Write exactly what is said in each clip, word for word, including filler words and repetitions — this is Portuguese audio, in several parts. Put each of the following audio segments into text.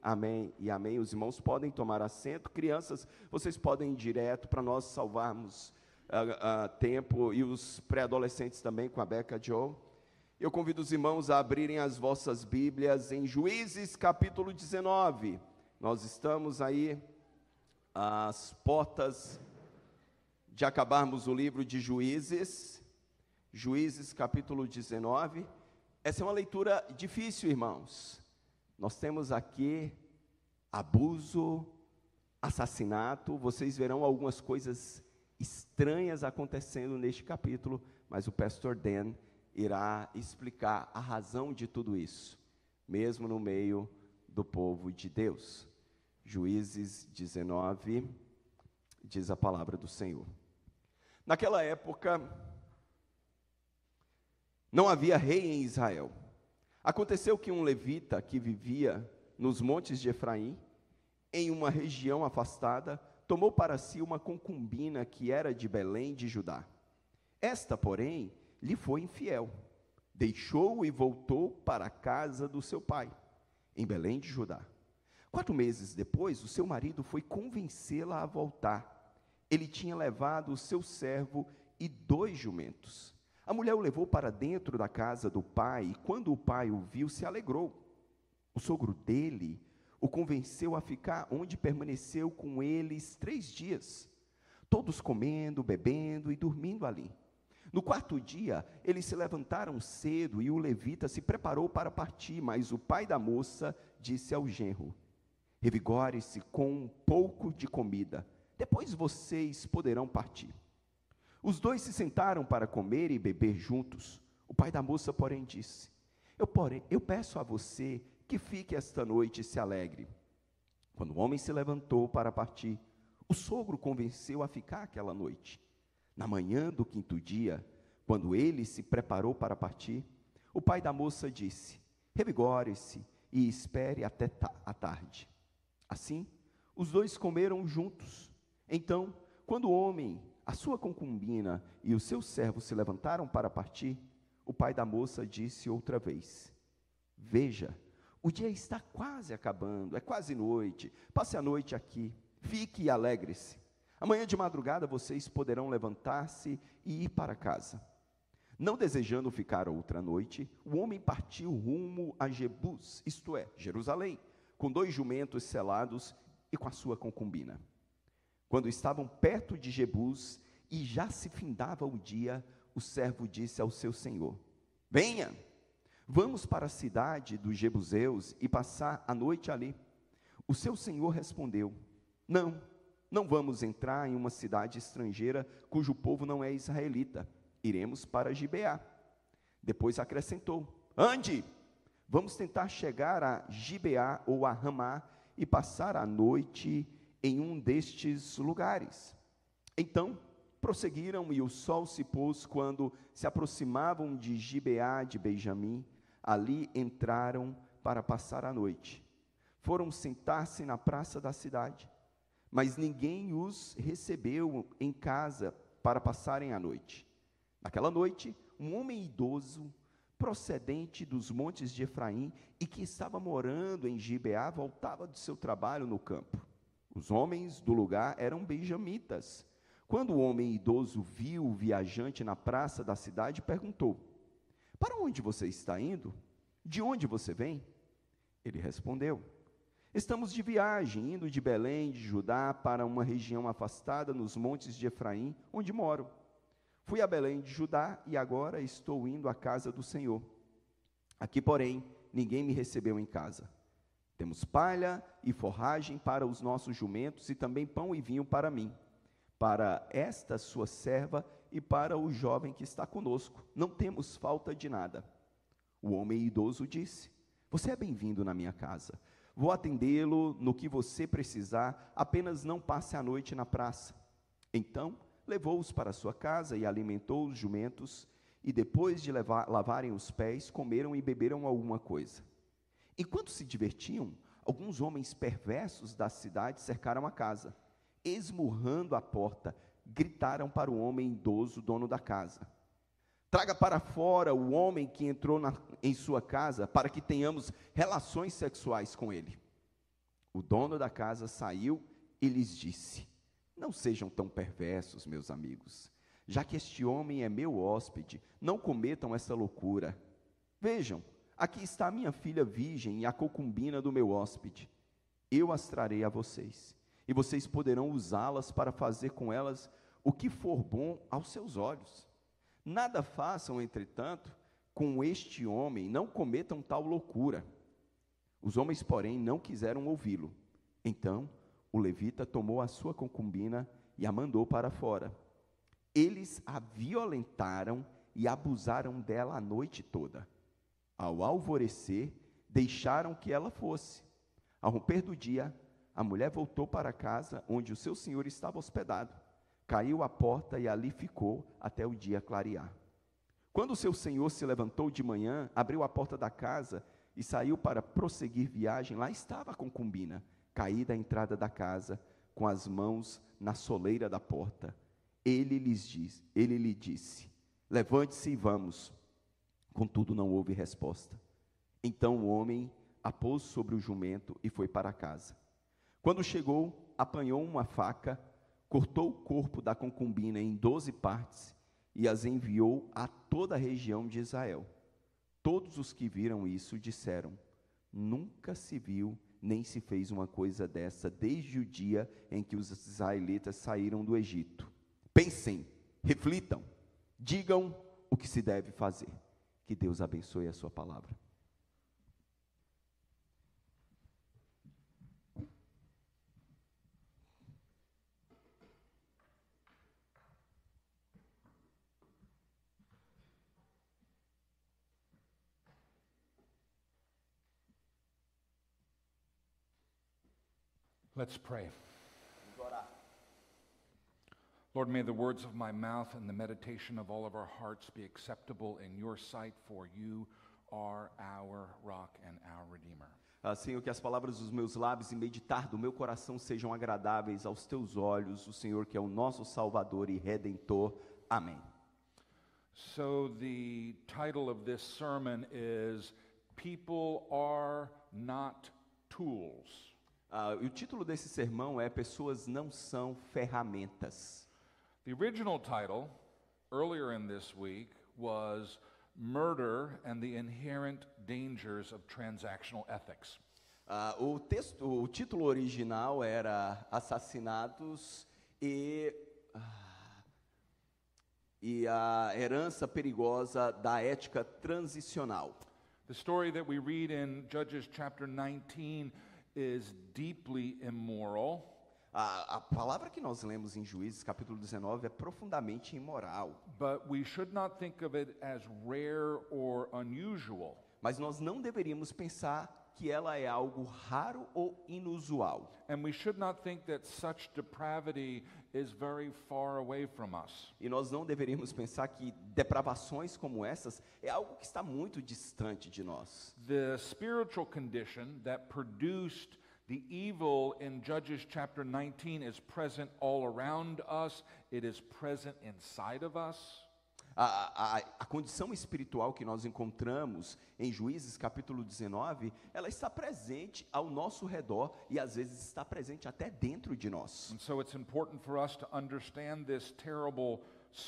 Amém e amém. Os irmãos podem tomar assento. Crianças, vocês podem ir direto para nós salvarmos uh, uh, tempo. E os pré-adolescentes também com a Beca Joe. Eu convido os irmãos a abrirem as vossas Bíblias em Juízes capítulo dezenove. Nós estamos aí às portas de acabarmos o livro de Juízes. Juízes capítulo dezenove. Essa é uma leitura difícil, irmãos. Nós temos aqui abuso, assassinato. Vocês verão algumas coisas estranhas acontecendo neste capítulo, mas o pastor Dan irá explicar a razão de tudo isso, mesmo no meio do povo de Deus. Juízes dezenove, diz a palavra do Senhor. Naquela época, não havia rei em Israel. Aconteceu que um levita que vivia nos montes de Efraim, em uma região afastada, tomou para si uma concubina que era de Belém de Judá. Esta, porém, lhe foi infiel. Deixou-o e voltou para a casa do seu pai, em Belém de Judá. Quatro meses depois, o seu marido foi convencê-la a voltar. Ele tinha levado o seu servo e dois jumentos. A mulher o levou para dentro da casa do pai, e quando o pai o viu, se alegrou. O sogro dele o convenceu a ficar onde permaneceu com eles três dias, todos comendo, bebendo e dormindo ali. No quarto dia, eles se levantaram cedo e o levita se preparou para partir, mas o pai da moça disse ao genro: revigore-se com um pouco de comida, depois vocês poderão partir. Os dois se sentaram para comer e beber juntos. O pai da moça, porém, disse: eu, porém, eu peço a você que fique esta noite e se alegre. Quando o homem se levantou para partir, o sogro convenceu a ficar aquela noite. Na manhã do quinto dia, quando ele se preparou para partir, o pai da moça disse: revigore-se e espere até ta- a tarde. Assim, os dois comeram juntos. Então, quando o homem, a sua concubina e o seu servo se levantaram para partir, o pai da moça disse outra vez: veja, o dia está quase acabando, é quase noite, passe a noite aqui, fique e alegre-se. Amanhã de madrugada vocês poderão levantar-se e ir para casa. Não desejando ficar outra noite, o homem partiu rumo a Jebus, isto é, Jerusalém, com dois jumentos selados e com a sua concubina. Quando estavam perto de Jebus e já se findava o dia, o servo disse ao seu senhor: venha, vamos para a cidade dos jebuseus e passar a noite ali. O seu senhor respondeu: não, não vamos entrar em uma cidade estrangeira cujo povo não é israelita. Iremos para Gibeá. Depois acrescentou: ande, vamos tentar chegar a Gibeá ou a Ramá e passar a noite em um destes lugares. Então prosseguiram, e o sol se pôs quando se aproximavam de Gibeá de Benjamim. Ali entraram para passar a noite. Foram sentar-se na praça da cidade, mas ninguém os recebeu em casa para passarem a noite. Naquela noite, um homem idoso, procedente dos montes de Efraim, e que estava morando em Gibeá, voltava do seu trabalho no campo. Os homens do lugar eram benjamitas. Quando o homem idoso viu o viajante na praça da cidade, perguntou: para onde você está indo? De onde você vem? Ele respondeu: estamos de viagem, indo de Belém, de Judá, para uma região afastada nos montes de Efraim, onde moro. Fui a Belém de Judá e agora estou indo à casa do Senhor. Aqui, porém, ninguém me recebeu em casa. Temos palha e forragem para os nossos jumentos e também pão e vinho para mim, para esta sua serva e para o jovem que está conosco. Não temos falta de nada. O homem idoso disse: você é bem-vindo na minha casa. Vou atendê-lo no que você precisar, apenas não passe a noite na praça. Então, levou-os para sua casa e alimentou os jumentos, e depois de levar, lavarem os pés, comeram e beberam alguma coisa. Enquanto se divertiam, alguns homens perversos da cidade cercaram a casa. Esmurrando a porta, gritaram para o homem idoso, dono da casa: traga para fora o homem que entrou na, em sua casa, para que tenhamos relações sexuais com ele. O dono da casa saiu e lhes disse: não sejam tão perversos, meus amigos. Já que este homem é meu hóspede, não cometam essa loucura. Vejam, aqui está a minha filha virgem e a concubina do meu hóspede. Eu as trarei a vocês, e vocês poderão usá-las para fazer com elas o que for bom aos seus olhos. Nada façam, entretanto, com este homem, não cometam tal loucura. Os homens, porém, não quiseram ouvi-lo. Então, o levita tomou a sua concubina e a mandou para fora. Eles a violentaram e abusaram dela a noite toda. Ao alvorecer, deixaram que ela fosse. Ao romper do dia, a mulher voltou para casa onde o seu senhor estava hospedado. Caiu à porta e ali ficou até o dia clarear. Quando o seu senhor se levantou de manhã, abriu a porta da casa e saiu para prosseguir viagem, lá estava a concubina, caída à entrada da casa, com as mãos na soleira da porta. Ele lhes disse, ele lhe disse: levante-se e vamos. Contudo, não houve resposta. Então o homem a pôs sobre o jumento e foi para casa. Quando chegou, apanhou uma faca, cortou o corpo da concubina em doze partes e as enviou a toda a região de Israel. Todos os que viram isso disseram: nunca se viu nem se fez uma coisa dessa desde o dia em que os israelitas saíram do Egito. Pensem, reflitam, digam o que se deve fazer. Que Deus abençoe a sua palavra. Let's pray. Lord, may the words of my mouth and the meditation of all of our hearts be acceptable in your sight, for you are our rock and our redeemer. Ah, Senhor, que as palavras dos meus lábios e meditar do meu coração sejam agradáveis aos teus olhos, o Senhor que é o nosso Salvador e Redentor. Amém. So the title of this sermon is People Are Not Tools. Ah, o título desse sermão é Pessoas Não São Ferramentas. The original title, earlier in this week, was Murder and the Inherent Dangers of Transactional Ethics. Ah, o, texto, o título original era Assassinatos e, ah, e a herança perigosa da ética transicional. The story that we read in Judges chapter nineteen is deeply immoral. A, a palavra que nós lemos em Juízes, capítulo dezenove, é profundamente imoral. But we should not think of it as rare or unusual. Mas nós não deveríamos pensar que ela é algo raro ou inusual. And we should not think that such depravity is very far away from us. E nós não deveríamos pensar que depravações como essas é algo que está muito distante de nós. The spiritual condition that produced the evil in Judges chapter nineteen is present all around us. It is present inside of us. A, a, a condição espiritual que nós encontramos em Juízes capítulo dezenove, ela está presente ao nosso redor e às vezes está presente até dentro de nós. And so it's important for us to understand this terrible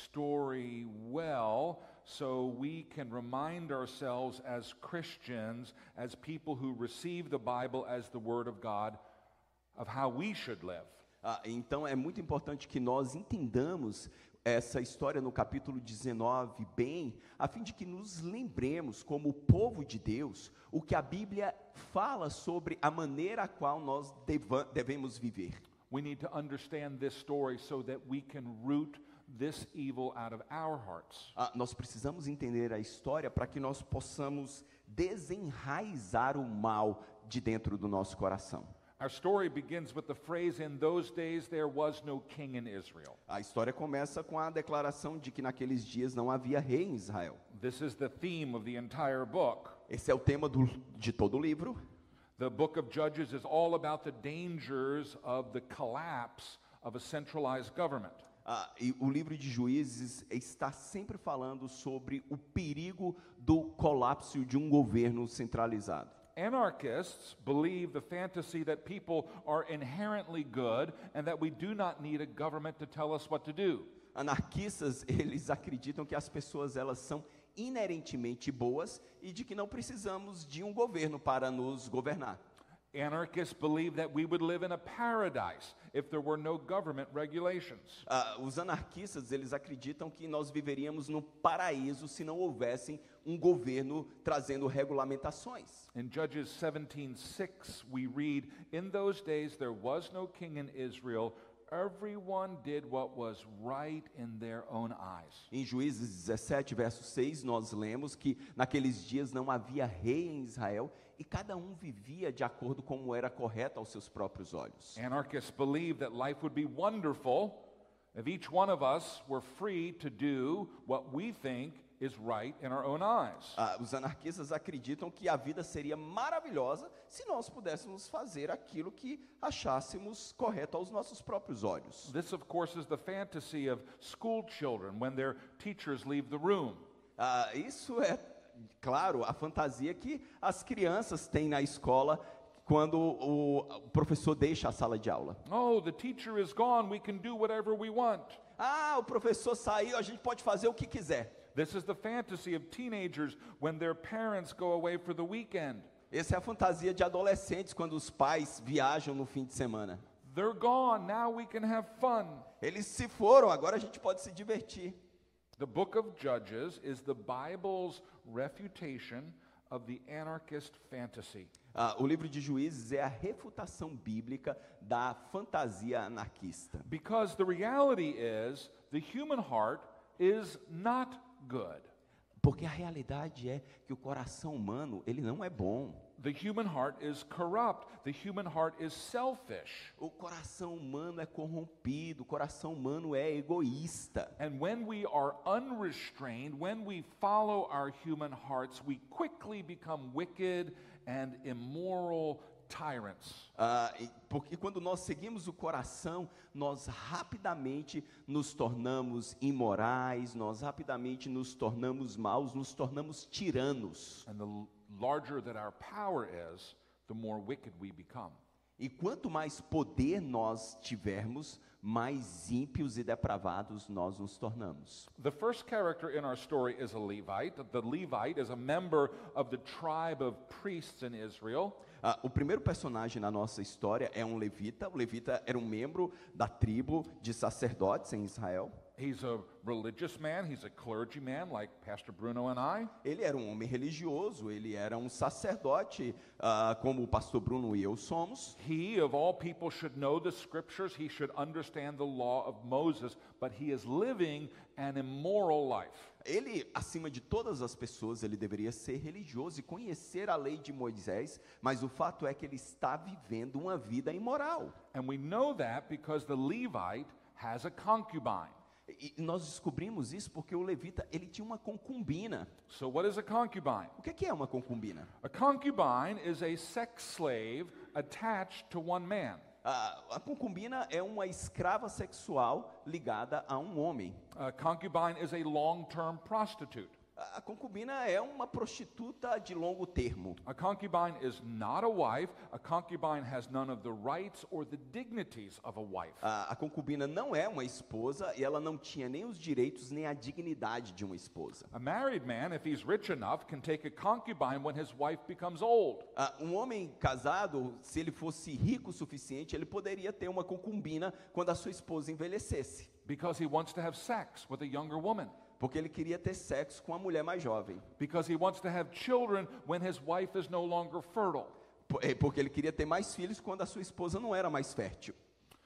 story well, so we can remind ourselves as Christians, as people who receive the Bible as the Word of God, of how we should live. Ah, então é muito importante que nós entendamos essa história no capítulo dezenove bem, a fim de que nos lembremos, como povo de Deus, o que a Bíblia fala sobre a maneira a qual nós deva, devemos viver. We need to understand this story so that we can root this evil out of our hearts. Ah, nós precisamos entender a história para que nós possamos desenraizar o mal de dentro do nosso coração. Our story begins with the phrase, "In those days there was no king in Israel." A história começa com a declaração de que naqueles dias não havia rei em Israel. This is the theme of the entire book. Esse é o tema do, de todo o livro. The book of Judges is all about the dangers of the collapse of a centralized government. Ah, e o livro de Juízes está sempre falando sobre o perigo do colapso de um governo centralizado. Anarchists believe the fantasy that people are inherently good and that we do not need a government to tell us what to do. Anarquistas, eles acreditam que as pessoas elas são inerentemente boas e de que não precisamos de um governo para nos governar. Anarchists believe that we would live in a paradise if there were no government regulations. Uh, os anarquistas, eles acreditam que nós viveríamos no paraíso se não houvessem um governo trazendo regulamentações. In Judges seventeen six, we read, "In those days there was no king in Israel. Everyone did what was right in their own eyes." Em Juízes dezessete, verso seis, nós lemos que naqueles dias não havia rei em Israel e cada um vivia de acordo com como era correto aos seus próprios olhos. Anarchists believe that life would be wonderful if each one of us were free to do what we think is right in our own eyes. Ah, os anarquistas acreditam que a vida seria maravilhosa se nós pudéssemos fazer aquilo que achássemos correto aos nossos próprios olhos. This, of course, is the fantasy of school children when their teachers leave the room. Ah, isso é, claro, a fantasia que as crianças têm na escola quando o, o professor deixa a sala de aula. Oh, the teacher is gone, we can do whatever we want. Ah, o professor saiu, a gente pode fazer o que quiser. This is the fantasy of teenagers when their parents go away for the weekend. Essa é a fantasia de adolescentes quando os pais viajam no fim de semana. They're gone, now we can have fun. Eles se foram, agora a gente pode se divertir. The book of Judges is the Bible's refutation of the anarchist fantasy. Ah, o livro de Juízes é a refutação bíblica da fantasia anarquista. Because the reality is, the human heart is not good. Porque a realidade é que o coração humano, ele não é bom. The human heart is corrupt. The human heart is selfish. O coração humano é corrompido, o coração humano é egoísta. And when we are unrestrained, when we follow our human hearts, we quickly become wicked and immoral tyrants. Ah, e- porque quando nós seguimos o coração, nós rapidamente nos tornamos imorais, nós rapidamente nos tornamos maus, nos tornamos tiranos. And the l- larger that our power is, the more wicked we become. E quanto mais poder nós tivermos, mais ímpios e depravados nós nos tornamos. The first character in our story is a Levite. The Levite is a member of the tribe of priests in Israel. Ah, o primeiro personagem na nossa história é um levita. O levita era um membro da tribo de sacerdotes em Israel. He's a religious man. He's a clergyman like Pastor Bruno and I. Ele era um homem religioso, ele era um sacerdote, ah, como o pastor Bruno e eu somos. He, of all people, should know the scriptures. He should understand the law of Moses, but he is living an immoral life. Ele, acima de todas as pessoas, ele deveria ser religioso e conhecer a lei de Moisés, mas o fato é que ele está vivendo uma vida imoral. And we know that because the Levite has a concubine. E nós descobrimos isso porque o levita, ele tinha uma concubina. So what is a concubine? O que que é uma concubina? A concubine is a sex slave attached to one man. A, a concubina é uma escrava sexual ligada a um homem. A concubine is a long-term prostitute. A, a concubina é uma prostituta de longo termo. A concubine is not a wife. A concubine has none of the rights or the dignities of a wife. A, a concubina não é uma esposa e ela não tinha nem os direitos nem a dignidade de uma esposa. A married man, if he's rich enough, can take a concubine when his wife becomes old. Ah, um homem casado, se ele fosse rico o suficiente, ele poderia ter uma concubina quando a sua esposa envelhecesse. Because he wants to have sex with a younger woman. Porque ele queria ter sexo com a mulher mais jovem. Because he wants to have children when his wife is no longer fertile. Po- eh, Porque ele queria ter mais filhos quando a sua esposa não era mais fértil.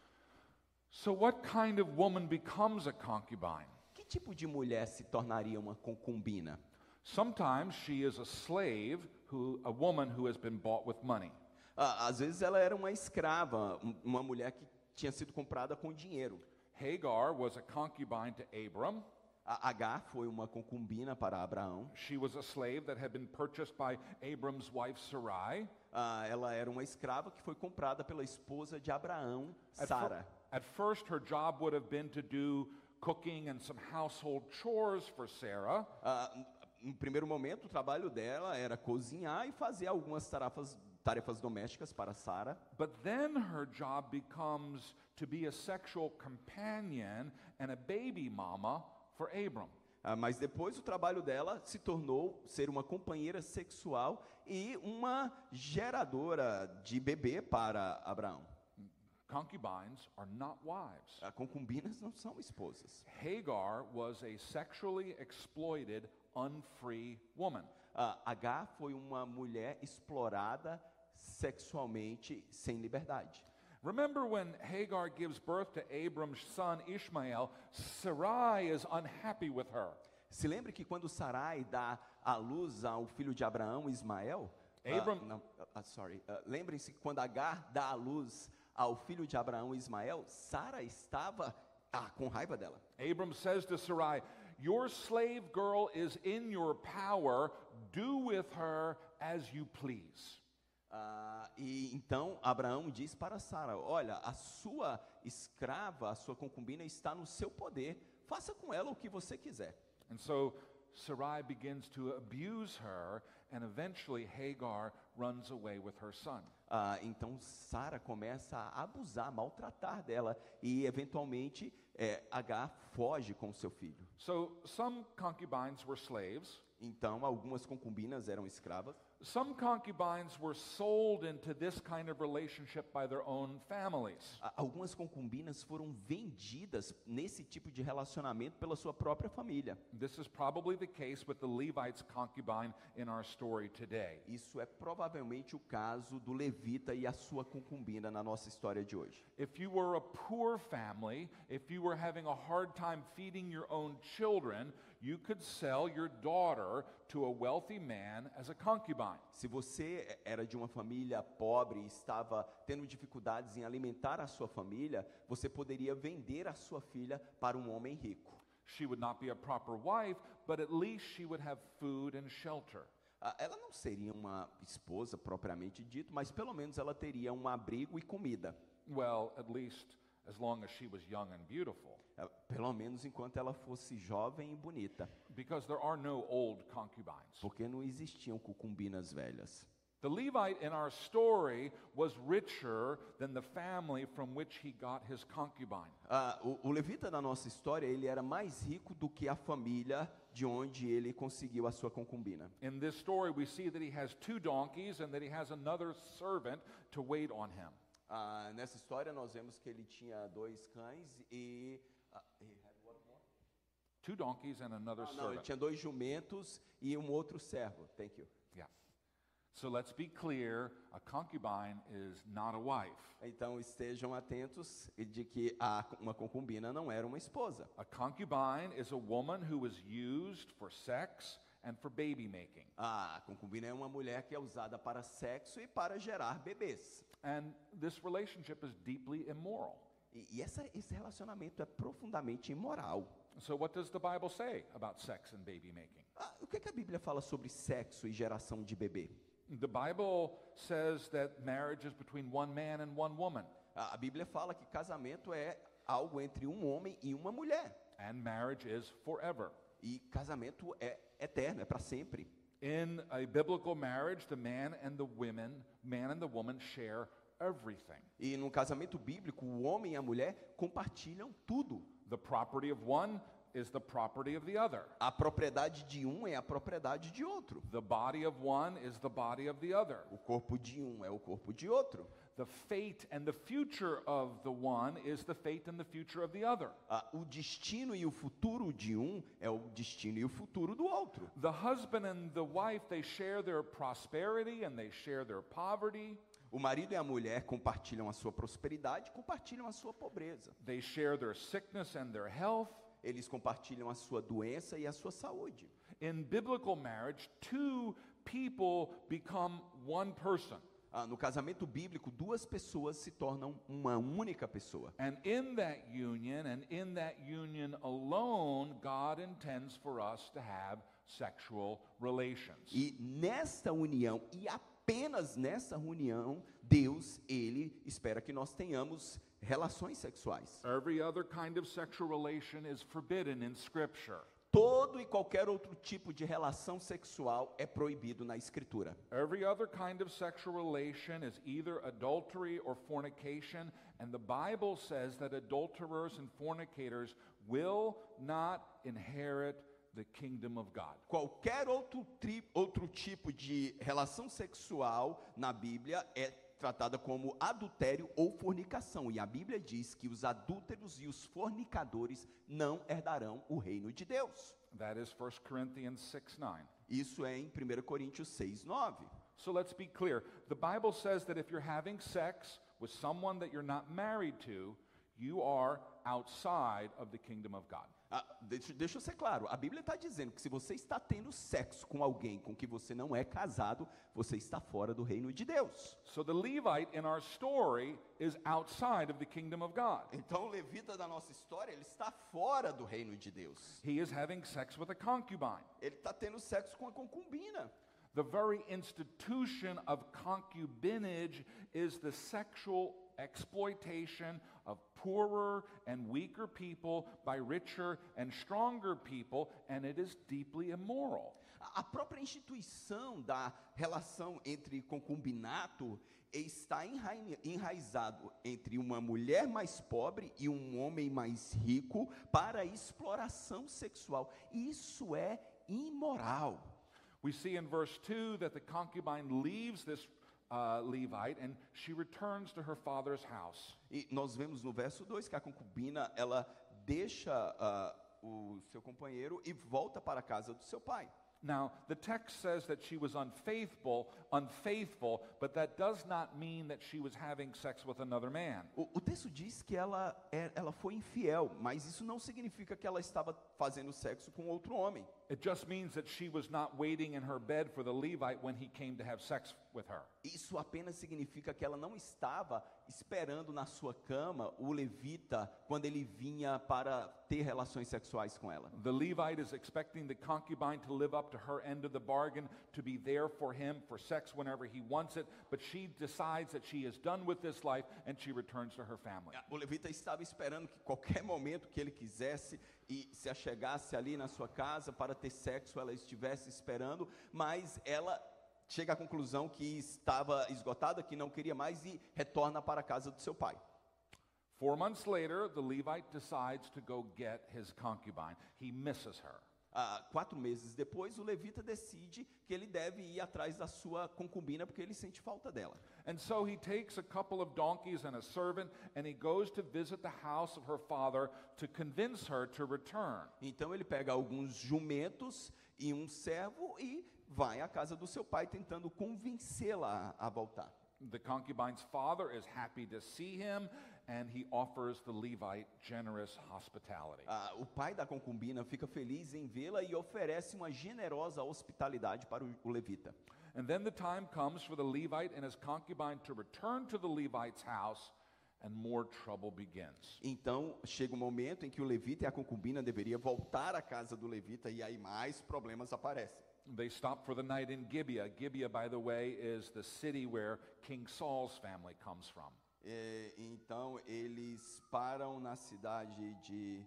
So what kind of woman becomes a concubine? Que tipo de mulher se tornaria uma concubina? Sometimes she is a slave, who, a woman who has been bought with money. Ah, às vezes ela era uma escrava, um- uma mulher que tinha sido comprada com dinheiro. Hagar was a concubine to Abram. A Agar foi uma concubina para Abraão. She was a slave that had been purchased by Abram's wife Sarai. Ah, ela era uma escrava que foi comprada pela esposa de Abraão, At, fir- Sara. at first, her job would have been to do cooking and some household chores for Sarah. Ah, no primeiro momento, o trabalho dela era cozinhar e fazer algumas tarefas, tarefas domésticas para Sara. But then her job becomes to be a sexual companion and a baby mama for Abram. Ah, mas depois o trabalho dela se tornou ser uma companheira sexual e uma geradora de bebê para Abraão. Concubines are not wives. Ah, concubinas não são esposas. Hagar was a sexually exploited, unfree woman. Ah, Agar foi uma mulher explorada sexualmente sem liberdade. Remember when Hagar gives birth to Abram's son Ishmael, Sarai is unhappy with her. Se lembre que quando Sarai dá à luz ao filho de Abraão, Ismael, Abram- ah, não, ah, sorry, ah, lembrem-se que quando Agar dá à luz ao filho de Abraão, Ismael, Sara estava ah, com raiva dela. Abram says to Sarai, "Your slave girl is in your power. Do with her as you please." Ah, e então Abraão diz para Sara: olha, a sua escrava, a sua concubina está no seu poder, faça com ela o que você quiser. And so Sarai begins to abuse her, and eventually Hagar runs away with her son. Ah, então Sara começa a abusar, maltratar dela e eventualmente é, Agar foge com seu filho. So some concubines were slaves. Então algumas concubinas eram escravas. Some concubines were sold into this kind of relationship by their own families. Ah, algumas concubinas foram vendidas nesse tipo de relacionamento pela sua própria família. This is probably the case with the Levite's concubine in our story today. Isso é provavelmente o caso do levita e a sua concubina na nossa história de hoje. If you were a poor family, if you were having a hard time feeding your own children, you could sell your daughter to a wealthy man as a concubine. Se você era de uma família pobre e estava tendo dificuldades em alimentar a sua família, você poderia vender a sua filha para um homem rico. She would not be a proper wife, but at least she would have food and shelter. Ah, ela não seria uma esposa propriamente dito, mas pelo menos ela teria um abrigo e comida. Well, at least as long as she was young and beautiful. Ah, pelo menos enquanto ela fosse jovem e bonita, Because there are no old concubines. porque não existiam concubinas velhas. The Levite in our story was richer than the family from which he got his concubine. Ah, o, o levita da nossa história, ele era mais rico do que a família de onde ele conseguiu a sua concubina. In this story, we see that he has two donkeys and that he has another servant to wait on him. Ah, nessa história nós vemos que ele tinha dois cães e... ah, he had what more? Two donkeys and another Ah, não, ele servant. tinha dois jumentos e um outro servo. Thank you. Yeah. So let's be clear, a concubine is not a wife. Então estejam atentos de que a, uma concubina não era uma esposa. A concubine is a woman who is used for sex and for baby making. A concubina é uma mulher que é usada para sexo e para gerar bebês. And this relationship is deeply immoral. E, e essa, esse relacionamento é profundamente imoral. So what does the Bible say about sex and baby making? Ah, o que, que a Bíblia fala sobre sexo e geração de bebê? The Bible says that marriage is between one man and one woman, A, a Bíblia fala que casamento é algo entre um homem e uma mulher. and marriage is forever. E casamento é eterno, é para sempre. In a biblical marriage, the man and the women, man and the woman share everything. E no casamento bíblico, o homem e a mulher compartilham tudo. The property of one is the property of the other. A propriedade de um é a propriedade de outro. The body of one is the body of the other. O corpo de um é o corpo de outro. The fate and the future of the one is the fate and the future of the other. Ah, o destino e o futuro de um é o destino e o futuro do outro. The husband and the wife, they share their prosperity and they share their poverty. O marido e a mulher compartilham a sua prosperidade, compartilham a sua pobreza. They share their sickness and their health. Eles compartilham a sua doença e a sua saúde. In biblical marriage, two people become one person. Ah, no casamento bíblico, duas pessoas se tornam uma única pessoa. And in that union, and in that union alone, God intends for us to have sexual relations. E nesta união, e apenas nessa união, Deus, Ele espera que nós tenhamos relações sexuais. Every other kind of sexual relation is forbidden in Scripture. Todo e qualquer outro tipo de relação sexual é proibido na Escritura. Every other kind of sexual relation is either adultery or fornication, and the Bible says that adulterers and fornicators will not inherit the kingdom of God. Qualquer outro, tri, outro tipo de relação sexual na Bíblia é tratada como adultério ou fornicação. E a Bíblia diz que os adúlteros e os fornicadores não herdarão o reino de Deus. That is First Corinthians six nine. Isso é em primeira Coríntios seis nove. So let's be clear. The Bible says that if you're having sex with someone that you're not married to, you are outside of the kingdom of God. Ah, deixa, deixa eu ser claro, a Bíblia está dizendo que se você está tendo sexo com alguém com que você não é casado, você está fora do reino de Deus. So the Levite in our story is outside of the kingdom of God. Então o levita da nossa história, ele está fora do reino de Deus. He is having sex with a concubine. Ele está tendo sexo com a concubina. The very institution of concubinage is the sexual exploitation of poorer and weaker people by richer and stronger people, and it is deeply immoral. A própria instituição da relação entre concubinato está enrai- enraizado entre uma mulher mais pobre e um homem mais rico para exploração sexual. Isso é imoral. We see in verse two that the concubine leaves this uh, Levite and she returns to her father's house. E nós vemos no verso dois que a concubina, ela deixa ah, o seu companheiro e volta para a casa do seu pai. Now, the text says that she was unfaithful, unfaithful, but that does not mean that she was having sex with another man. O, o texto diz que ela, é, ela foi infiel, mas isso não significa que ela estava fazendo sexo com outro homem. It just means that she was not waiting in her bed for the Levite when he came to have sex with her. Isso apenas significa que ela não estava esperando na sua cama o levita quando ele vinha para ter relações sexuais com ela. The Levite is expecting the concubine to live up to her end of the bargain, to be there for him for sex whenever he wants it, but she decides that she is done with this life and she returns to her family. O levita estava esperando que qualquer momento que ele quisesse e se achegasse ali na sua casa para ter sexo, ela estivesse esperando, mas ela chega à conclusão que estava esgotada, que não queria mais e retorna para a casa do seu pai. Four months later, the Levite decides to go get his concubine. He misses her. Ah, quatro meses depois, o levita decide que ele deve ir atrás da sua concubina porque ele sente falta dela. And so he takes a couple of donkeys and a servant, and he goes to visit the house of her father to convince her to return. Então ele pega alguns jumentos e um servo e vai à casa do seu pai tentando convencê-la a, a voltar. The concubine's father is happy to see him, and he offers the Levite generous hospitality. Ah, o pai da concubina fica feliz em vê-la e oferece uma generosa hospitalidade para o, o levita. And then the time comes for the Levite and his concubine to return to the Levite's house, and more trouble begins. Então chega o momento em que o levita e a concubina deveriam voltar à casa do levita e aí mais problemas aparecem. They stop for the night in Gibeah. Gibeah, by the way, is the city where King Saul's family comes from. É, então eles param na cidade de,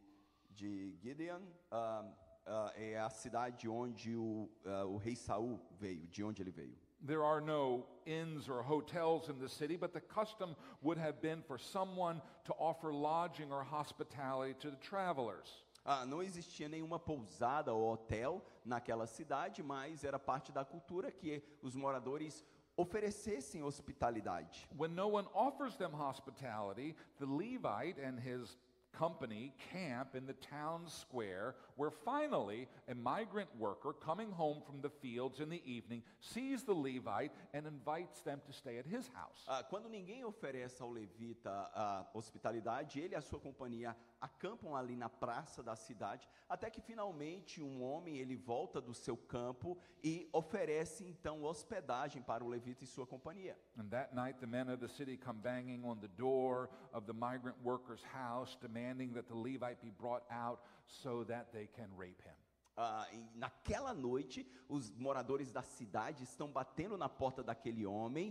de Gideon, ah, ah, é a cidade onde o, ah, o rei Saul veio, de onde ele veio. There are no inns or hotels in the city, but the custom would have been for someone to offer lodging or hospitality to the travelers. Ah, não existia nenhuma pousada ou hotel naquela cidade, mas era parte da cultura que os moradores oferecessem hospitalidade. When no one offers them hospitality, the Levite and his company camp in the town square, where finally a migrant worker coming home from the fields in the evening sees the Levite and invites them to stay at his house. Ah, quando ninguém oferece ao levita a hospitalidade, ele e a sua companhia acampam ali na praça da cidade, até que finalmente um homem ele volta do seu campo e oferece então hospedagem para o levita e sua companhia. And that night the men of the city come banging on the door of the migrant worker's house, demanding that the Levite be brought out so that they can rape him. Ah, e naquela noite, os moradores da cidade estão batendo na porta daquele homem,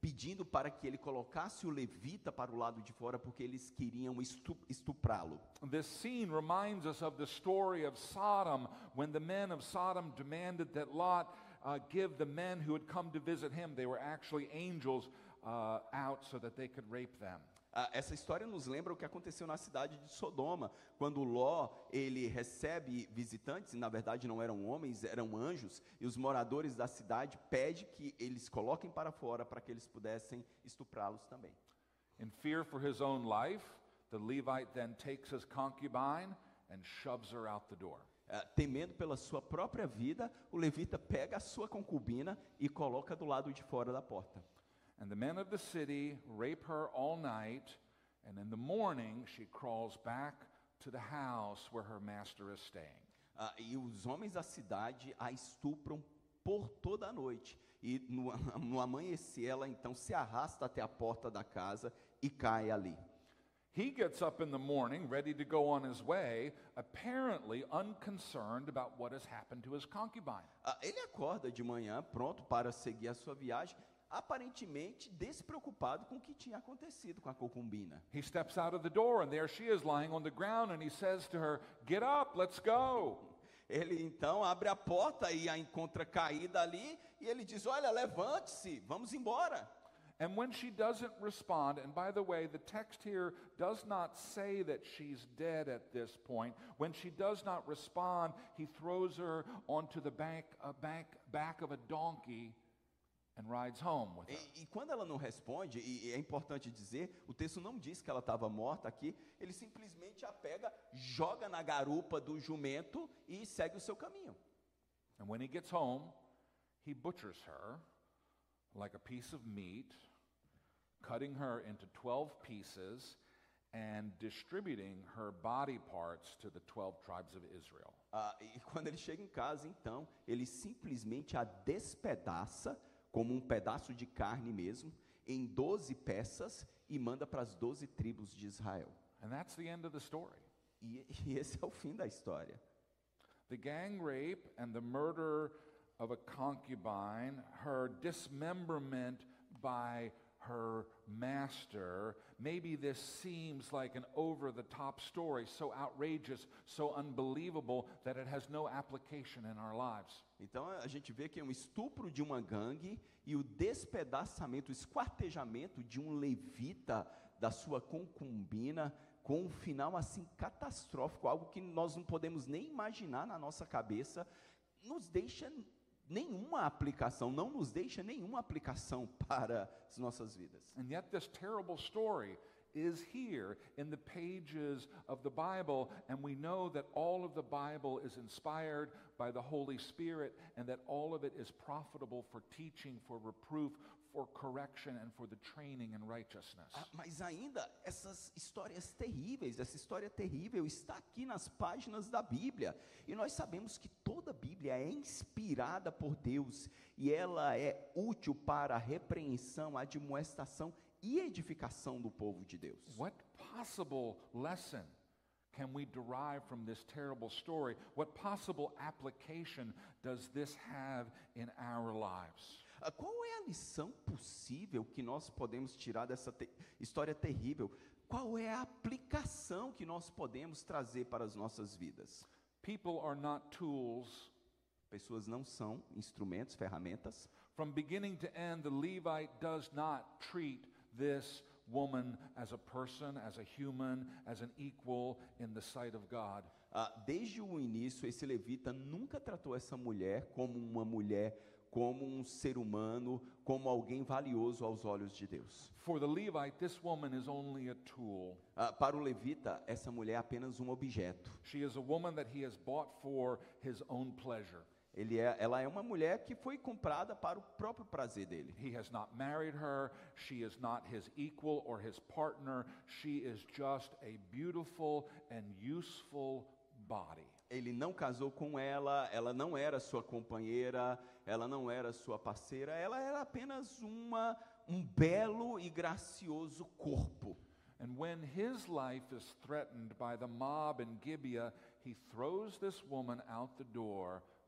pedindo para que ele colocasse o levita para o lado de fora, porque eles queriam estu- estuprá-lo. This scene reminds us of the story of Sodom, when the men of Sodom demanded that Lot uh, give the men who had come to visit him, they were actually angels, uh, out so that they could rape them. Ah, essa história nos lembra o que aconteceu na cidade de Sodoma, quando Ló, ele recebe visitantes, e na verdade não eram homens, eram anjos, e os moradores da cidade pedem que eles coloquem para fora para que eles pudessem estuprá-los também. In fear for his own life, the Levite then takes his concubine and shoves her out the door. Ah, temendo pela sua própria vida, o levita pega a sua concubina e coloca do lado de fora da porta. And the men of the city rape her all night, and in the morning she crawls back to the house where her master is staying. Ah, e os homens da cidade a estupram por toda a noite. E no, no amanhecer, ela então se arrasta até a porta da casa e cai ali. He gets up in the morning, ready to go on his way, apparently unconcerned about what has happened to his concubine. Ah, ele acorda de manhã, pronto para seguir a sua viagem, aparentemente despreocupado com o que tinha acontecido com a concubina. He steps out of the door, and there she is lying on the ground, and he says to her, "Get up, let's go." Ele então abre a porta e a encontra caída ali, e ele diz: olha, levante-se, vamos embora. And when she doesn't respond, and by the way, the text here does not say that she's dead at this point. When she does not respond, he throws her onto the back, uh, back, back of a donkey and rides home with her. E, e quando ela não responde, e, e é importante dizer, o texto não diz que ela estava morta aqui, ele simplesmente a pega, joga na garupa do jumento e segue o seu caminho. And when he gets home, he butchers her like a piece of meat, cutting her into twelve pieces and distributing her body parts to the twelve tribes of Israel. Ah, e quando ele chega em casa, então, ele simplesmente a despedaça, como um pedaço de carne mesmo, em doze peças, e manda para as doze tribos de Israel. And that's the end of the story. E, e esse é o fim da história. The gang rape and the murder of a concubine, her dismemberment by her master, maybe this seems like an over-the-top story, so outrageous, so unbelievable that it has no application in our lives. Então a gente vê que é um estupro de uma gangue e o despedaçamento, o esquartejamento de um levita da sua concubina, com um final assim catastrófico, algo que nós não podemos nem imaginar na nossa cabeça, nos deixa nenhuma aplicação, não nos deixa nenhuma aplicação para as nossas vidas. And yet this terrible story is here in the pages of the Bible, and we know that all of the Bible is inspired by the Holy Spirit, and that all of it is profitable for teaching, for reproof, for correction, and for the training in righteousness. Ah, mas ainda, essas histórias terríveis, essa história terrível está aqui nas páginas da Bíblia, e nós sabemos que toda a Bíblia é inspirada por Deus, e ela é útil para a repreensão, a admoestação e edificação do povo de Deus. What possible lesson can we derive from this terrible story? What possible application does this have in our lives? Ah, qual é a lição possível que nós podemos tirar dessa te- história terrível? Qual é a aplicação que nós podemos trazer para as nossas vidas? People are not tools. Pessoas não são instrumentos, ferramentas. From beginning to end, the Levite does not treat this woman as a person, as a human, as an equal in the sight of God. Ah, desde o início, esse levita nunca tratou essa mulher como uma mulher, como um ser humano, como alguém valioso aos olhos de Deus. For the Levite, this woman is only a tool. Ah, para o levita, essa mulher é apenas um objeto. She is a woman that he has bought for his own pleasure. Ele é, ela é uma mulher que foi comprada para o próprio prazer dele. He has not married her. She is not his equal or his partner. She is just a beautiful and useful body. Ele não casou com ela, ela não era sua companheira, ela não era sua parceira, ela era apenas uma, um belo e gracioso corpo. And when his life is threatened by the mob in Gibeah, he throws this woman out the door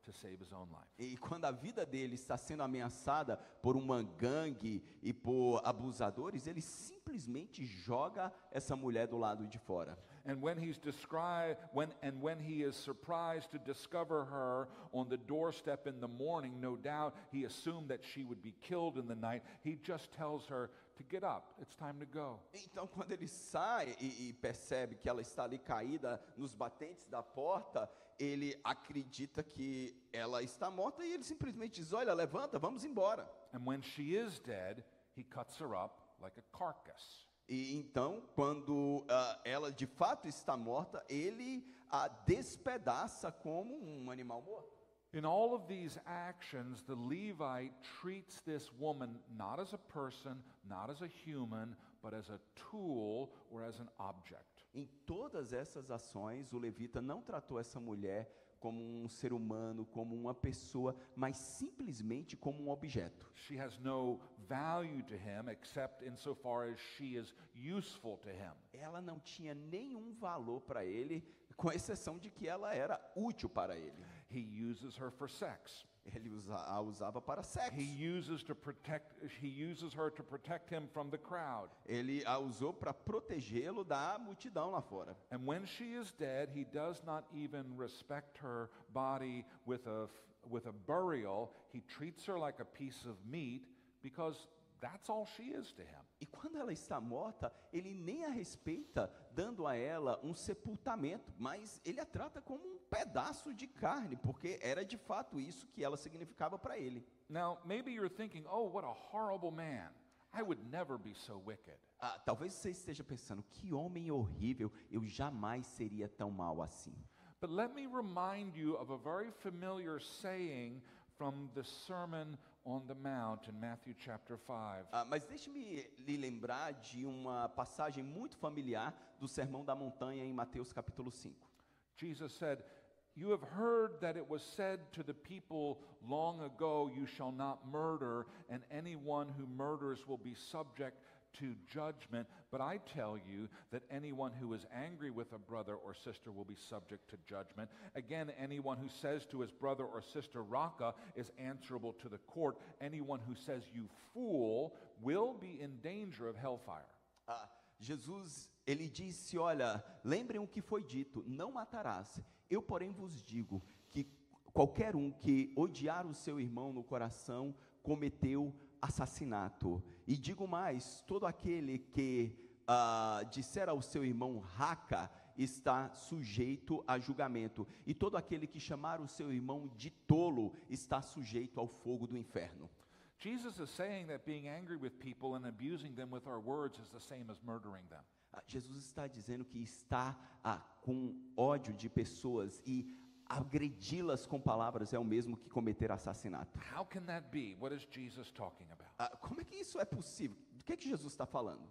to save his own life. E quando a vida dele está sendo ameaçada por uma gangue e por abusadores, ele simplesmente joga essa mulher do lado de fora. And when he's described, when and when he is surprised to discover her on the doorstep in the morning, no doubt he assumed that she would be killed in the night. He just tells her to get up. It's time to go. Então, quando ele sai e, e percebe que ela está ali caída nos batentes da porta, ele acredita que ela está morta e ele simplesmente diz: olha, levanta, vamos embora. And when she is dead, he cuts her up like a carcass. E então, quando uh, ela de fato está morta, ele a despedaça como um animal morto. In all of these actions, the Levite treats this woman not as a person, not as a human, but as a tool or as an object. Em todas essas ações, o levita não tratou essa mulher como um ser humano, como uma pessoa, mas simplesmente como um objeto. She has no value to him except insofar as she is useful to him. Ela não tinha nenhum valor para ele, com exceção de que ela era útil para ele. He uses her for sex. Ele usa, a usava para sexo. He uses to protect he uses her to protect him from the crowd. Ele a usou para protegê-lo da multidão lá fora. And when she is dead, he does not even respect her body with a with a burial. He treats her like a piece of meat because that's all she is to him. E quando ela está morta, ele nem a respeita, dando a ela um sepultamento, mas ele a trata como um pedaço de carne, porque era de fato isso que ela significava para ele. Now, maybe you're thinking, "Oh, what a horrible man. I would never be so wicked." Ah, talvez você esteja pensando, que homem horrível, eu jamais seria tão mal assim. But let me remind you of a very familiar saying from the Sermon on the Mount in Matthew chapter five. Ah, mas deixe-me lhe lembrar de uma passagem muito familiar do Sermão da Montanha em Mateus capítulo cinco. Jesus said, "You have heard that it was said to the people long ago, you shall not murder, and anyone who murders will be subject to judgment. But I tell you that anyone who is angry with a brother or sister will be subject to judgment. Again, anyone who says to his brother or sister, Raka, is answerable to the court. Anyone who says, you fool, will be in danger of hellfire." Ah, Jesus, ele disse, olha, lembrem o que foi dito, não matarás. Eu, porém, vos digo que qualquer um que odiar o seu irmão no coração cometeu assassinato. E digo mais, todo aquele que uh, disser ao seu irmão raca está sujeito a julgamento. E todo aquele que chamar o seu irmão de tolo está sujeito ao fogo do inferno. Jesus is saying that being angry with people and abusing them with our words is the same as murdering them. Uh, Jesus está dizendo que está uh, com ódio de pessoas e agredi-las com palavras é o mesmo que cometer assassinato. How can that be? What is Jesus talking about? Ah, como é que isso é possível? Do que é que Jesus está falando?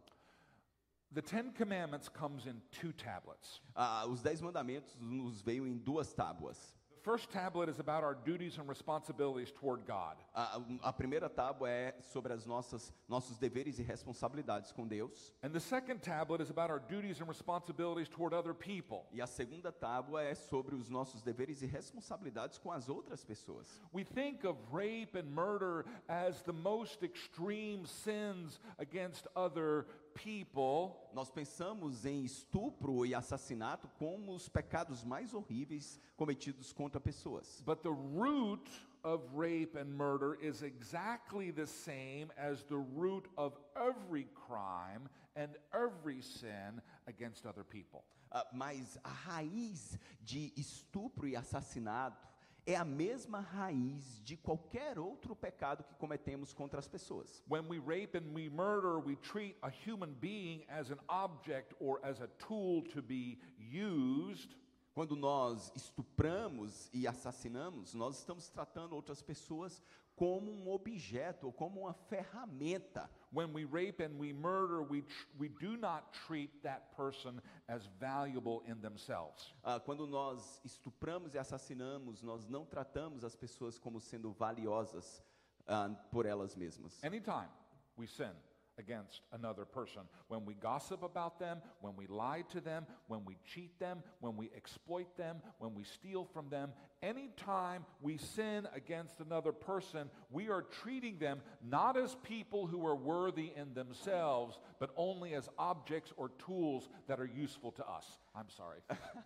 The Ten Commandments comes in two tablets. Ah, os Dez Mandamentos nos veio em duas tábuas. The first tablet is about our duties and responsibilities toward God. A, a primeira tábua é sobre as nossas nossos deveres e responsabilidades com Deus. And the second tablet is about our duties and responsibilities toward other people. E a segunda tábua é sobre os nossos deveres e responsabilidades com as outras pessoas. We think of rape and murder as the most extreme sins against other people. Nós pensamos em estupro e assassinato como os pecados mais horríveis cometidos contra pessoas. But the root of rape and murder is exactly the same as the root of every crime and every sin against other people. Uh, mas a raiz de estupro e assassinato é a mesma raiz de qualquer outro pecado que cometemos contra as pessoas. When we rape and we murder, we treat a human being as an object or as a tool to be used. Quando nós estupramos e assassinamos, nós estamos tratando outras pessoas como um objeto ou como uma ferramenta. When we rape and we murder, we tr- we do not treat that person as valuable in themselves. Ah, quando nós estupramos e assassinamos, nós não tratamos as pessoas como sendo valiosas ah, por elas mesmas. Anytime we sin against another person. When we gossip about them, when we lie to them, when we cheat them, when we exploit them, when we steal from them, anytime we sin against another person, we are treating them not as people who are worthy in themselves, but only as objects or tools that are useful to us. I'm sorry.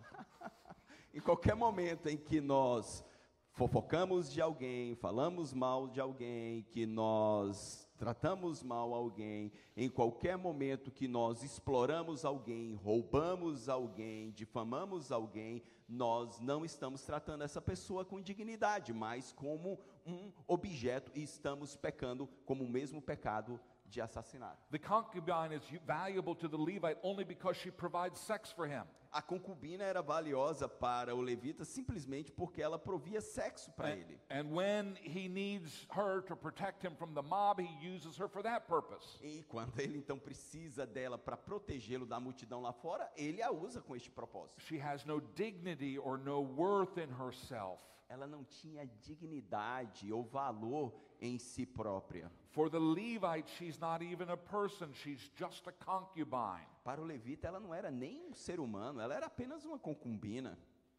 Em qualquer momento em que nós fofocamos de alguém, falamos mal de alguém, que nós tratamos mal alguém, em qualquer momento que nós exploramos alguém, roubamos alguém, difamamos alguém, nós não estamos tratando essa pessoa com dignidade, mas como um objeto, e estamos pecando como o mesmo pecado de assassinato. The concubine is valuable to the Levite only because she provides sex for him. A concubina era valiosa para o levita simplesmente porque ela provia sexo para ele. And when he needs her to protect him from the mob, he uses her for that purpose. E quando ele então precisa dela para protegê-lo da multidão lá fora, ele a usa com este propósito. She has no dignity or no worth in herself. Ela não tinha dignidade ou valor em si própria. For the Levite, she's not even a person, she's just a concubine. Para o levita, ela não era nem um ser humano, ela era apenas uma concubina.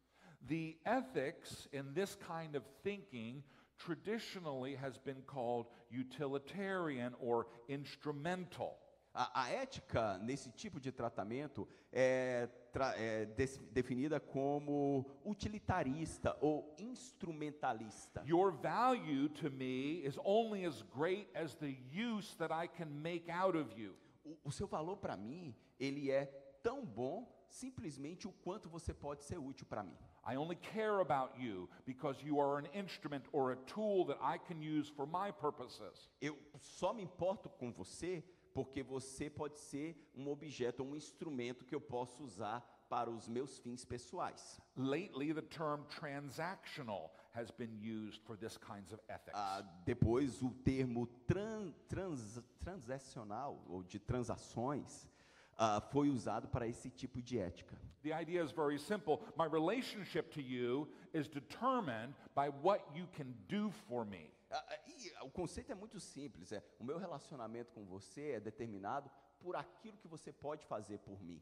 The ethics in this kind of thinking traditionally has been called utilitarian or instrumental. A, a ética nesse tipo de tratamento é, tra, é des, definida como utilitarista ou instrumentalista. Your value to me is only as great as the use that I can make out of you. O, o seu valor para mim, ele é tão bom simplesmente o quanto você pode ser útil para mim. I only care about you because you are an instrument or a tool that I can use for my purposes. Eu só me importo com você porque você pode ser um objeto, um instrumento que eu posso usar para os meus fins pessoais. Lately, the term transactional has been used for this kinds of ethics. Ah, depois, o termo tran, trans, transacional, ou de transações, ah, foi usado para esse tipo de ética. The idea is very simple. My relationship to you is determined by what you can do for me. E o conceito é muito simples, é, o meu relacionamento com você é determinado por aquilo que você pode fazer por mim.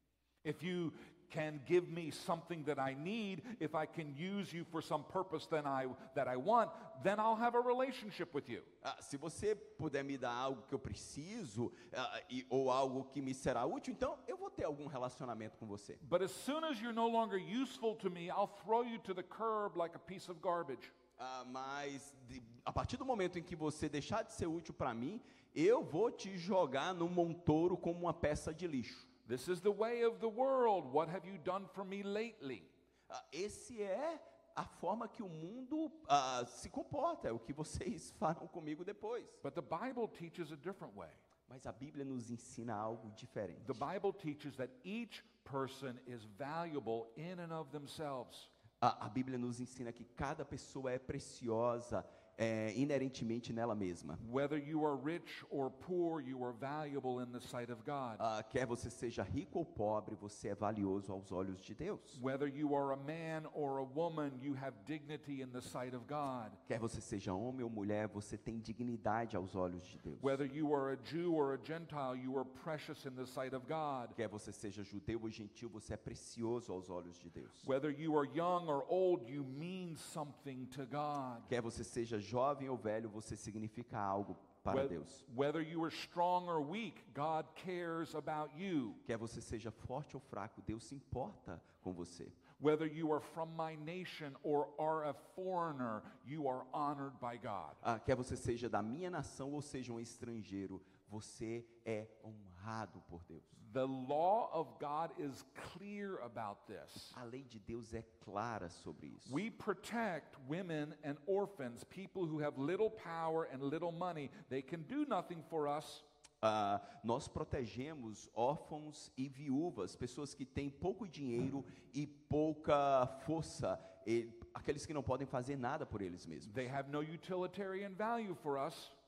If you can give me something that I need, if I can use you for some purpose that I, that I want, then I'll have a relationship with you. Ah, se você puder me dar algo que eu preciso, ah, e, ou algo que me será útil, então eu vou ter algum relacionamento com você. But as soon as you're no longer useful to me, I'll throw you to the curb like a piece of garbage. Ah, mas de, a partir do momento em que você deixar de ser útil para mim, eu vou te jogar no montouro como uma peça de lixo. This is the way of the world. What have you done for me lately? Ah, esse é a forma que o mundo ah, se comporta, é o que vocês farão comigo depois. But the Bible teaches a different way. Mas a Bíblia nos ensina algo diferente. The Bible teaches that each person is valuable in and of themselves. A, a Bíblia nos ensina que cada pessoa é preciosa é, inerentemente nela mesma. Whether you are rich or poor, you are valuable in the sight of God. Ah, quer você seja rico ou pobre, você é valioso aos olhos de Deus. Whether you are a man or a woman, you have dignity in the sight of God. Quer você seja homem ou mulher, você tem dignidade aos olhos de Deus. Whether you are a Jew or a Gentile, you are precious in the sight of God. Quer você seja judeu ou gentil, você é precioso aos olhos de Deus. Whether you are young or old, you mean something to God. Quer você seja jovem ou velho, você significa algo para Deus. Whether you are strong or weak, God cares about you. Quer você seja forte ou fraco, Deus se importa com você. Whether you are from my nation or are a foreigner, you are honored by God. Ah, quer você seja da minha nação ou seja um estrangeiro, você é honrado por Deus. The law of God is clear about this. A lei de Deus é clara sobre isso. We protect women and orphans, people who have little power and little money. They can do nothing for us. Uh, nós protegemos órfãos e viúvas, pessoas que têm pouco dinheiro e pouca força, e aqueles que não podem fazer nada por eles mesmos. They have no utilitarian value for us.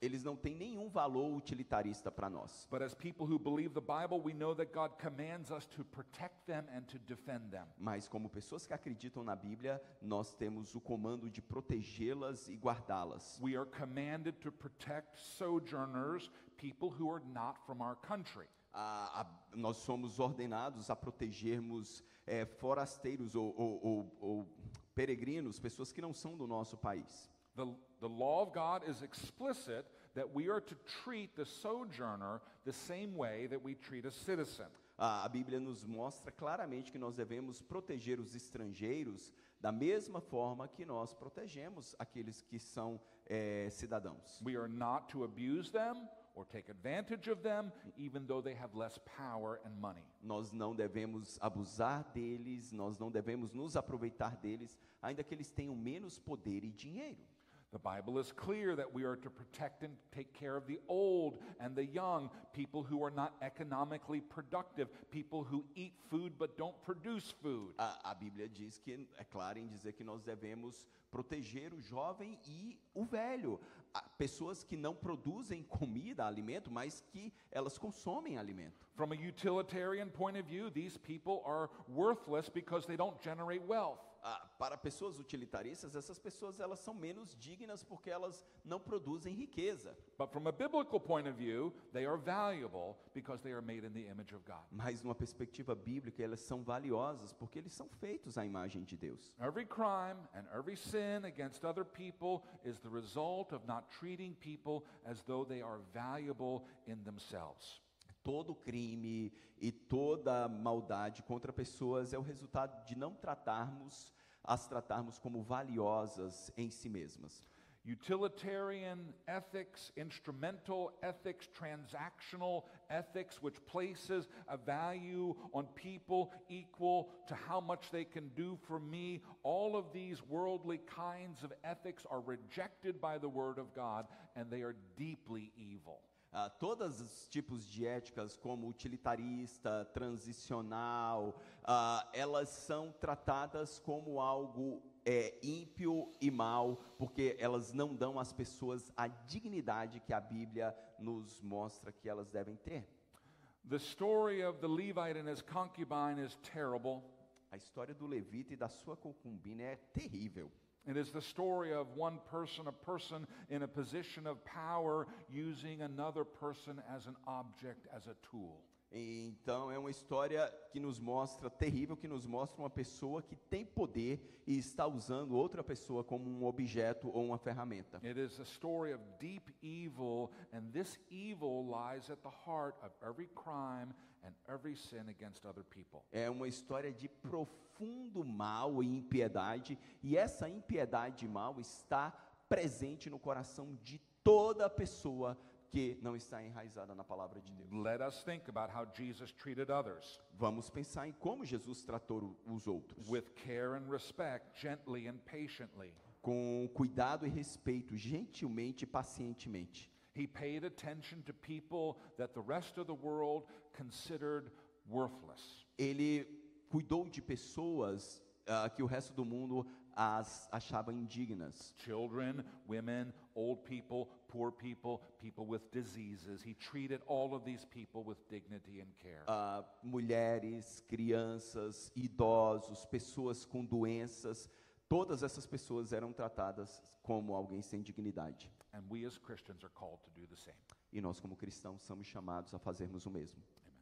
eles não têm nenhum valor utilitarista para nós. But as people who believe the Bible, we know that God commands us to protect them and to defend them. Mas como pessoas que acreditam na Bíblia, nós temos o comando de protegê-las e guardá-las. We are commanded to protect sojourners, people who are not from our country. A, a, nós somos ordenados a protegermos é, forasteiros ou, ou, ou, ou peregrinos, pessoas que não são do nosso país. The, the law of God is explicit that we are to treat the sojourner the same way that we treat a citizen. A, a Bíblia nos mostra claramente que nós devemos proteger os estrangeiros da mesma forma que nós protegemos aqueles que são é, cidadãos. We are not to abuse them or take advantage of them, even though they have less power and money. Nós não devemos abusar deles, nós não devemos nos aproveitar deles, ainda que eles tenham menos poder e dinheiro. The Bible is clear that we are to protect and take care of the old and the young, people who are not economically productive, people who eat food but don't produce food. A, a Bíblia diz que, é claro em dizer que nós devemos proteger o jovem e o velho. Há pessoas que não produzem comida, alimento, mas que elas consomem alimento. From a utilitarian point of view, these people are worthless because they don't generate wealth. Ah, para pessoas utilitaristas, essas pessoas elas são menos dignas porque elas não produzem riqueza. But from a biblical point of view, they are valuable because they are made in the image of God. Mas numa perspectiva bíblica, elas são valiosas porque eles são feitos à imagem de Deus. Every crime and every sin against other people is the result of not treating people as though they are valuable in themselves. Todo crime e toda maldade contra pessoas é o resultado de não tratarmos, as tratarmos como valiosas em si mesmas. Utilitarian ethics, instrumental ethics, transactional ethics, which places a value on people equal to how much they can do for me, all of these worldly kinds of ethics are rejected by the Word of God, and they are deeply evil. Uh, todos os tipos de éticas, como utilitarista, transicional, uh, elas são tratadas como algo é, ímpio e mal, porque elas não dão às pessoas a dignidade que a Bíblia nos mostra que elas devem ter. The story of the Levite and his concubine is terrible. A história do levita e da sua concubina é terrível. It is the story of one person, a person in a position of power, using another person as an object, as a tool. Então é uma história que nos mostra, terrível, que nos mostra uma pessoa que tem poder e está usando outra pessoa como um objeto ou uma ferramenta. It is a story of deep evil, and this evil lies at the heart of every crime and every sin against other people. É uma história de profundo mal e impiedade, e essa impiedade e mal está presente no coração de toda pessoa que não está enraizada na palavra de Deus. Let us think about how Jesus treated others. Vamos pensar em como Jesus tratou os outros. With care and respect, gently and patiently. Com cuidado e respeito, gentilmente e pacientemente. He paid attention to people that the rest of the world considered worthless. Ele cuidou de pessoas uh, que o resto do mundo as achava indignas. Children, women, old people, poor people, people with diseases. He treated all of these people with dignity and care. Uh, mulheres, crianças, idosos, pessoas com doenças, todas essas pessoas eram tratadas como alguém sem dignidade. And we as Christians are called to do the same. E nós como cristãos somos chamados a fazermos o mesmo. Amen.